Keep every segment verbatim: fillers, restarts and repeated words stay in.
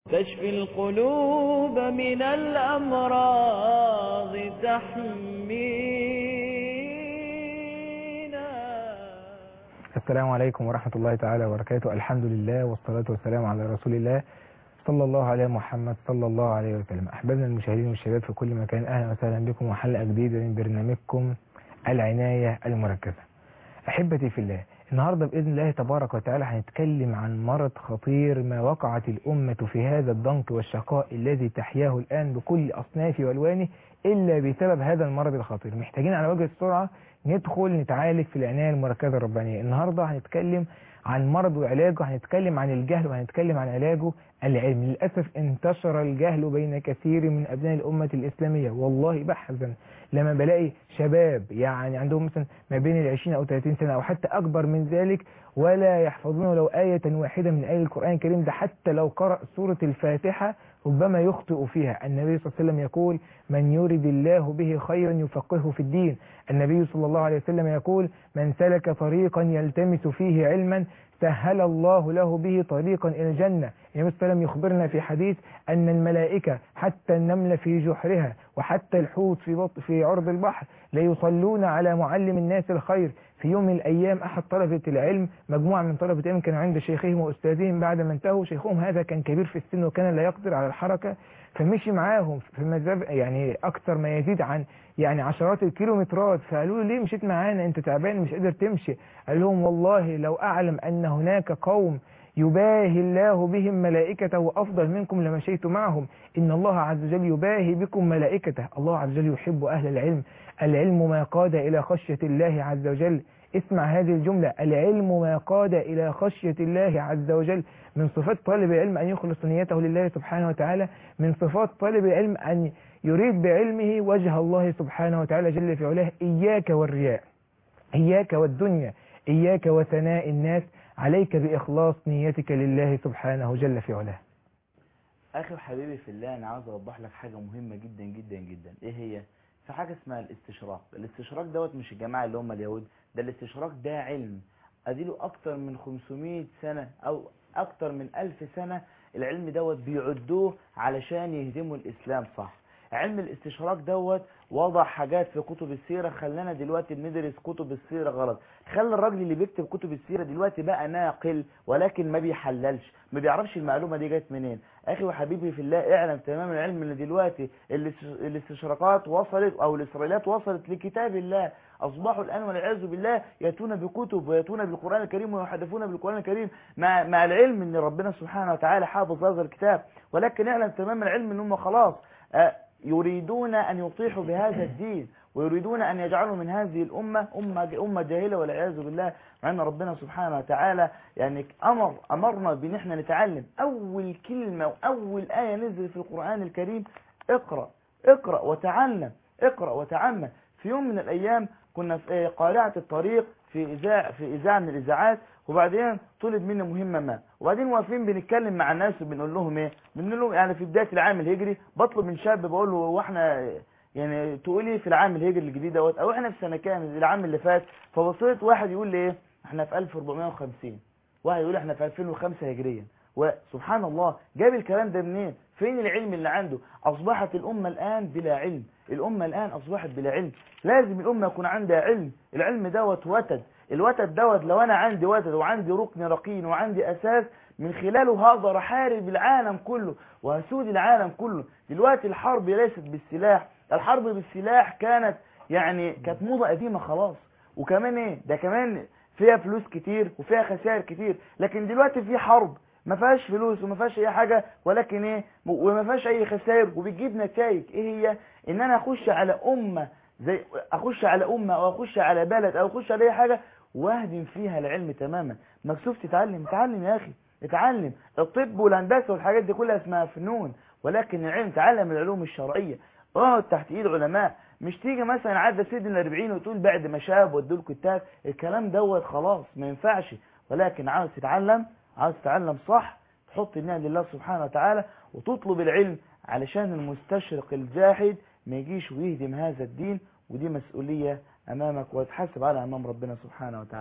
تشفي القلوب من الأمراض تحمينا. السلام عليكم ورحمة الله تعالى وبركاته. الحمد لله والصلاة والسلام على رسول الله صلى الله عليه محمد صلى الله عليه وسلم. أحبابنا المشاهدين والشباب في كل مكان، أهلا وسهلا بكم وحلقة جديدة من برنامجكم العناية المركزة. أحبتي في الله، النهاردة بإذن الله تبارك وتعالى هنتكلم عن مرض خطير ما وقعت الأمة في هذا الضنك والشقاء الذي تحياه الآن بكل أصنافه وألوانه إلا بسبب هذا المرض الخطير. محتاجين على وجه السرعة ندخل نتعالج في العناية المركزة الربانية. النهاردة هنتكلم عن مرض وعلاجه، هنتكلم عن الجهل وهنتكلم عن علاجه العلمي. للأسف انتشر الجهل بين كثير من أبناء الأمة الإسلامية، والله بحزن لما بلاقي شباب يعني عندهم مثلا ما بين العشرين أو ثلاثين سنة أو حتى أكبر من ذلك ولا يحفظون لو آية واحدة من آية القرآن الكريم، ده حتى لو قرأ سورة الفاتحة ربما يخطئ فيها. النبي صلى الله عليه وسلم يقول: من يرد الله به خيرا يفقهه في الدين. النبي صلى الله عليه وسلم يقول: من سلك طريقا يلتمس فيه علما سهل الله له به طريقا إلى الجنة. النبي صلى الله عليه وسلم يخبرنا في حديث أن الملائكة حتى النملة في جحرها وحتى الحوت في بط في عرض البحر ليصلون على معلم الناس الخير. في يوم من الأيام أحد طلبة العلم، مجموعة من طلبة العلم كانوا عند شيخهم وأستاذهم، بعد ما انتهوا شيخهم هذا كان كبير في السن وكان لا يقدر على الحركة، فمشي معاهم في مزاب يعني أكثر ما يزيد عن يعني عشرات الكيلومترات. فقالوا له: ليه مشيت معانا؟ أنت تعبان مش قادر تمشي. قال لهم: والله لو أعلم أن هناك قوم يباهي الله بهم ملائكته أفضل منكم لمشيت معهم. إن الله عز وجل يباهي بكم ملائكته. الله عز وجل يحب أهل العلم. العلم ما قاد إلى خشية الله عز وجل. اسمع هذه الجملة: العلم ما قاد إلى خشية الله عز وجل. من صفات طالب العلم أن يخلص نيته لله سبحانه وتعالى. من صفات طالب العلم أن يريد بعلمه وجه الله سبحانه وتعالى جل في علاه. إياك والرياء، إياك والدنيا، إياك وثناء الناس، عليك بإخلاص نيتك لله سبحانه جل في علاه. أخي وحبيبي في الله، أنا عاوز أوضح لك حاجة مهمة جدا جدا جدا. إيه هي؟ في حاجة اسمها الاستشراق. الاستشراق دوت مش الجماعة اللي هم اليهود، ده الاستشراق ده علم أديله أكتر من خمسمائة سنة أو أكتر من ألف سنة. العلم دوت بيعدوه علشان يهدموا الإسلام. صح، علم الاستشراق دوت وضع حاجات في كتب السيرة خلانا دلوقتي بندرس كتب السيرة غلط. خلى الراجل اللي بيكتب كتب السيرة دلوقتي بقى ناقل ولكن ما بيحللش، ما بيعرفش المعلومة دي جت منين. اخي وحبيبي في الله، اعلم تمام العلم ان دلوقتي الاستشراقات وصلت او الاسرائيليات وصلت لكتاب الله. اصبحوا الان والعياذ بالله ياتون بكتب وياتون بالقرآن الكريم ويحدثون بالقرآن الكريم مع مع العلم ان ربنا سبحانه وتعالى حافظ هذا الكتاب، ولكن اعلم تمام العلم ان هم خلاص يريدون أن يطيحوا بهذا الدين ويريدون أن يجعلوا من هذه الأمة أمة أمة جاهلة والعياذ بالله. مع أن ربنا سبحانه وتعالى يعني أمر أمرنا بأن احنا نتعلم. أول كلمة وأول آية نزل في القرآن الكريم: اقرأ اقرأ وتعلم، اقرأ وتعلم. في يوم من الأيام كنا في قارعة الطريق في إذاعة في إذاعة من الإذاعات، وبعدين طلب منا مهمة ما، وبعدين واقفين بنتكلم مع الناس وبنقول لهم ايه، بنقول لهم يعني في بداية العام الهجري بطلب من شاب بقول له: واحنا يعني تقولي في العام الهجري الجديد دوت او احنا في سنة كام العام اللي فات؟ فبصيت واحد يقول لي ايه، احنا في ألف وأربعمائة وخمسين، واحد يقول احنا في ألفين وخمسة هجريا. وسبحان الله، جاب الكلام ده منين؟ فين العلم اللي عنده؟ اصبحت الامة الان بلا علم، الامة الان اصبحت بلا علم. لازم الامة يكون عندها علم. العلم دوت وتد، الوتد دوت لو انا عندي وتد وعندي ركن رقين وعندي اساس من خلاله هقدر احارب العالم كله وهسود العالم كله. دلوقتي الحرب ليست بالسلاح، الحرب بالسلاح كانت يعني كانت موضة قديمة خلاص. وكمان ايه ده، كمان فيها فلوس كتير وفيها خسائر كتير. لكن دلوقتي في حرب ما فيهاش فلوس وما فيهاش اي حاجة، ولكن ايه وما فيهاش اي خسائر وبتجيب نتائج. ايه هي؟ ان انا اخش على امة زي اخش على امة او اخش على بلد او اخش على اي حاجة واهدم فيها العلم تماما. مكسوف تتعلم؟ اتعلم يا اخي، اتعلم. الطب والهندسه والحاجات دي كلها اسمها فنون، ولكن العلم تعلم العلوم الشرعيه، اقعد تحت ايد علماء. مش تيجي مثلا عدى سن الأربعين وتقول بعد ما شاب ودول كتاب، الكلام دوت خلاص ما ينفعش. ولكن عاوز تتعلم، عاوز تتعلم صح، تحط النية لله سبحانه وتعالى وتطلب العلم علشان المستشرق الجاحد ما يجيش ويهدم هذا الدين. ودي مسؤولية امامك وتحاسب على امام ربنا سبحانه وتعالى.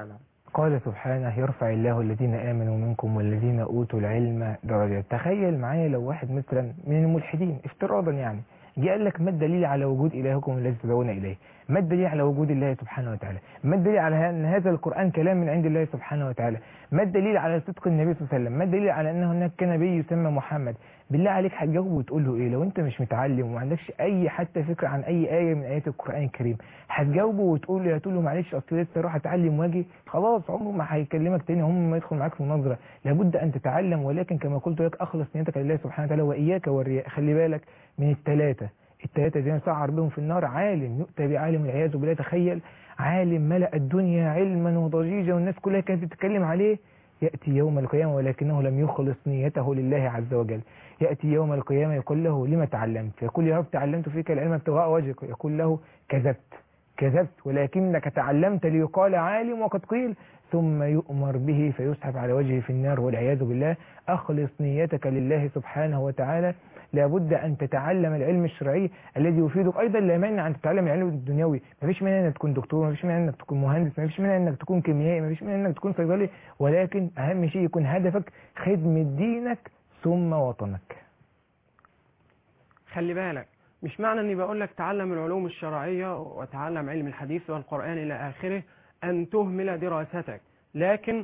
قال سبحانه يرفع الله الذين آمنوا منكم والذين أوتوا العلم درجات. تخيل معايا لو واحد مثلا من الملحدين افتراضا يعني جه قال لك ما الدليل على وجود إلهكم الذي تدعون إليه؟ ما الدليل على وجود الله سبحانه وتعالى؟ ما الدليل على أن هذا القرآن كلام من عند الله سبحانه وتعالى؟ ما الدليل على صدق النبي صلى الله عليه وسلم؟ ما الدليل على أن هناك نبي يسمى محمد؟ بالله عليك هتجاوبه وتقول له إيه؟ لو أنت مش متعلم وما عندكش أي حتى فكرة عن أي آية من آيات القرآن الكريم هتجاوبه وتقول له هتقول له معلش أصل لسه أروح أتعلم واجي، خلاص عمره ما هيكلمك تاني، عمره ما يدخل معاك في مناظرة. لابد أن تتعلم، ولكن كما قلت لك أخلص نيتك لله سبحانه وتعالى وإياك والرياء. خلي بالك من الثلاثة الثلاثة دي نسعر بهم في النار. عالم يؤتى بعالم والعياذ بالله. تخيل عالم ملأ الدنيا علما وضجيجا والناس كلها كانت بتتكلم عليه، يأتي يوم القيامة ولكنه لم يخلص نيته لله عز وجل. يأتي يوم القيامة يقول له لما تعلمت؟ فيقول يا رب تعلمت فيك العلم ابتغاء وجهك. يقول له كذبت كذبت ولكنك تعلمت ليقال عالم وقد قيل، ثم يؤمر به فيسحب على وجهه في النار والعياذ بالله. أخلص نيتك لله سبحانه وتعالى. لابد أن تتعلم العلم الشرعي الذي يفيدك. أيضا لا مانع أن تتعلم العلم الدنيوي، ما فيش مانع أنك تكون دكتور، ما فيش مانع أنك تكون مهندس، ما فيش مانع أنك تكون كيميائي، ما فيش مانع أنك تكون صيدلي، ولكن أهم شيء يكون هدفك خدمة دينك ثم وطنك. خلي بالك، مش معنى أني بقول لك تعلم العلوم الشرعية وتعلم علم الحديث والقرآن إلى آخره أن تهمل دراستك، لكن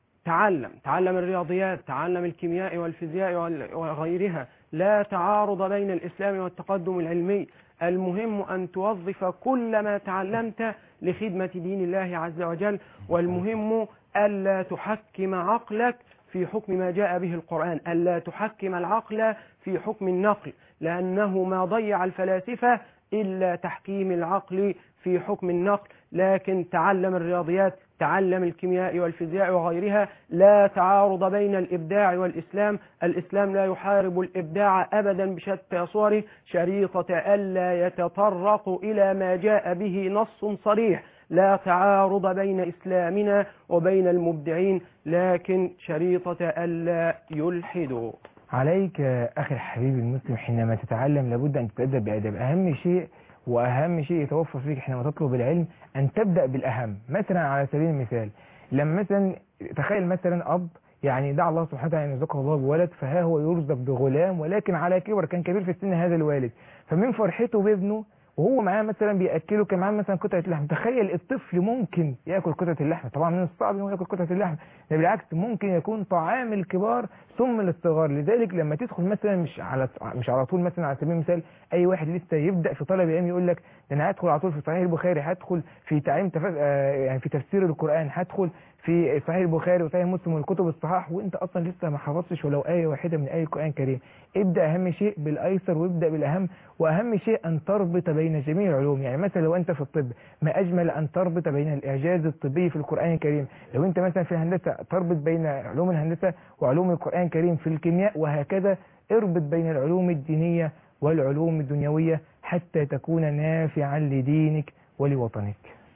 تعلم تعلم الرياضيات، تعلم الكيمياء والفيزياء وغيرها. لا تعارض بين الإسلام والتقدم العلمي. المهم أن توظف كل ما تعلمت لخدمة دين الله عز وجل، والمهم ألا تحكم عقلك في حكم ما جاء به القرآن، ألا تحكم العقل في حكم النقل، لأنه ما ضيع الفلاسفة إلا تحكيم العقل في حكم النقل. لكن تعلم الرياضيات، تعلم الكيمياء والفيزياء وغيرها. لا تعارض بين الإبداع والإسلام. الإسلام لا يحارب الإبداع أبدا بشتى صوره، شريطة ألا يتطرق إلى ما جاء به نص صريح. لا تعارض بين إسلامنا وبين المبدعين، لكن شريطة ألا يلحدوا. عليك أخي الحبيب المسلم حينما تتعلم لابد أن تتأدب بأدب. أهم شيء وأهم شيء يتوفر فيك حينما تطلب العلم أن تبدأ بالأهم. مثلا على سبيل المثال، لما مثلا تخيل مثلا أب يعني دعا الله سبحانه وتعالى أن يرزقه الله بولد، فها هو يرزق بغلام ولكن على كبر، كان كبير في السن هذا الوالد، فمن فرحته بابنه وهو معاه مثلا بيأكله كان معاه مثلا قطعة لحم. تخيل الطفل ممكن يأكل قطعة اللحم، طبعا من الصعب انه يأكل قطعة اللحم، ده بالعكس ممكن يكون طعام الكبار ثم الصغار. لذلك لما تدخل مثلا مش على مش على طول مثلا على سبيل المثال اي واحد لسه يبدأ في طلب العلم يقول لك ده انا هدخل على طول في صحيح البخاري، هدخل في تعليم تف... يعني في تفسير القرآن، هدخل في صحيح البخاري وصحيح مسلم والكتب الصحاح، وانت اصلا لسه ما حفظتش ولو آية واحدة من آية القرآن الكريم. ابدأ اهم شيء بالايسر وابدأ بالاهم، واهم شيء ان تربط بين جميع العلوم. يعني مثلا لو انت في الطب ما اجمل ان تربط بين الاعجاز الطبي في القرآن الكريم، لو انت مثلا في الهندسة تربط بين علوم الهندسة وعلوم القرآن الكريم، في الكيمياء وهكذا. اربط بين العلوم الدينية والعلوم الدنيوية حتى تكون نافعا لدينك ولوطنك.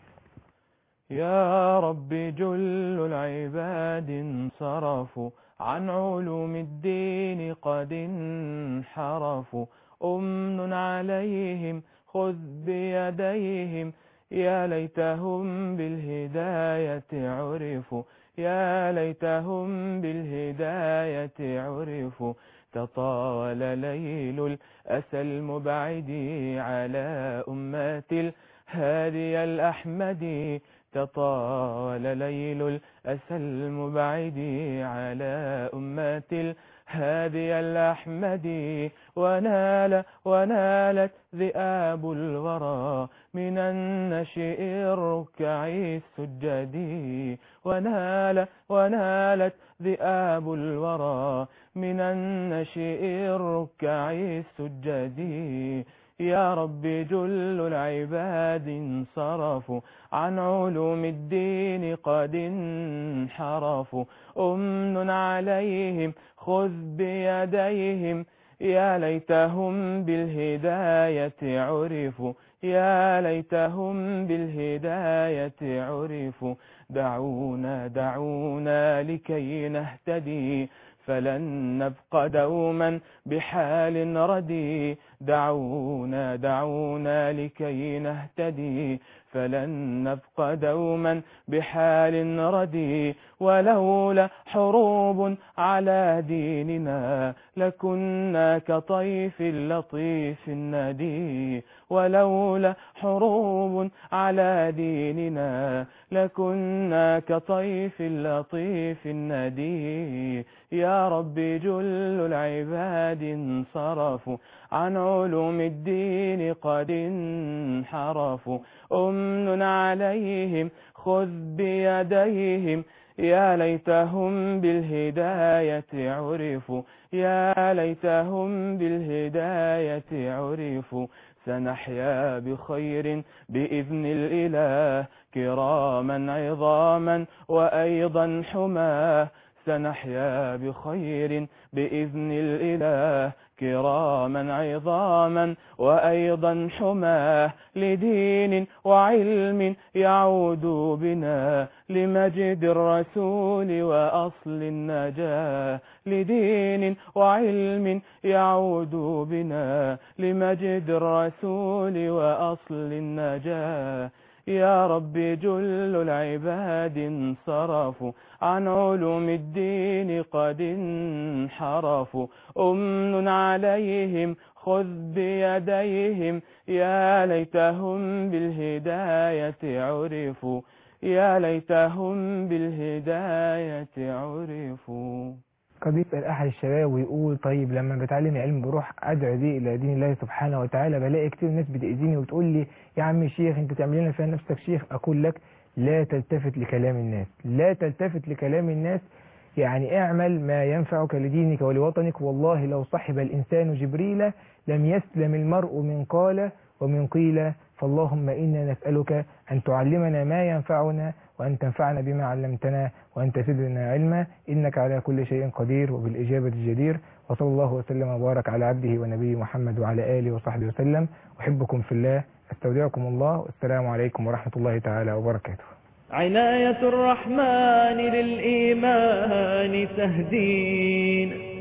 يا رب جل العباد انصرفوا عن علوم الدين قد انحرفوا، أمن عليهم خذ بيديهم، يا ليتهم بالهداية عرفوا، يا ليتهم بالهداية عرفوا. تطاول ليل الأسى المبعد على أمة الهادي الأحمد، تطاول ليل الأسى المبعد على أمة الهادي الأحمد، ونال ونالت ذئاب الورى من النشئ الركع السجد، ونال ونالت ذئاب الورى من النشئ الركع السجد. يا رب جل العباد انصرفوا عن علوم الدين قد انحرفوا، أمن عليهم خذ بيديهم، يا ليتهم بالهداية عرفوا، يا ليتهم بالهداية عرفوا. دعونا دعونا لكي نهتدي فلن نبقى دوما بحال ردي، دعونا دعونا لكي نهتدي فلن نبقى دوما بحال ردي. ولولا حروب على ديننا لكنا كطيف لطيف الندي. ولولا حروب على ديننا لكنا كطيف لطيف الندي. يا رب جل العباد انصرفوا عن علوم الدين قد انحرفوا. أمن عليهم خذ بيديهم يا ليتهم بالهداية عرفوا. يا ليتهم بالهداية عرفوا. سنحيا بخير بإذن الإله كراما عظاما وأيضا حماه. سنحيا بخير بإذن الإله كراما عظاما وأيضا حماه. لدين وعلم يعود بنا لمجد الرسول وأصل النجاة. لدين وعلم يعود بنا لمجد الرسول وأصل النجاة. يا رب جل العباد انصرفوا عن علوم الدين قد انحرفوا. أمن عليهم خذ بيديهم يا ليتهم بالهداية عرفوا. يا ليتهم بالهداية عرفوا. قد يسأل أحد الشباب ويقول طيب لما بتعلم علم بروح أدعو دي إلى دين الله سبحانه وتعالى بلاقي كتير ناس بتأذيني وتقول لي يا عم شيخ أنت تعمل لنا فيها نفسك شيخ. أقول لك لا تلتفت لكلام الناس، لا تلتفت لكلام الناس. يعني اعمل ما ينفعك لدينك ولوطنك. والله لو صحب الإنسان جبريل لم يسلم المرء من قال ومن قيل. فاللهم إنا نسألك أن تعلمنا ما ينفعنا وأن تنفعنا بما علمتنا وأن تزدنا علما إنك على كل شيء قدير وبالإجابة الجدير. وصلى الله وسلم وبارك على عبده ونبيه محمد وعلى آله وصحبه وسلم. أحبكم في الله أستودعكم الله والسلام عليكم ورحمة الله تعالى وبركاته. عناية الرحمن للإيمان تهدين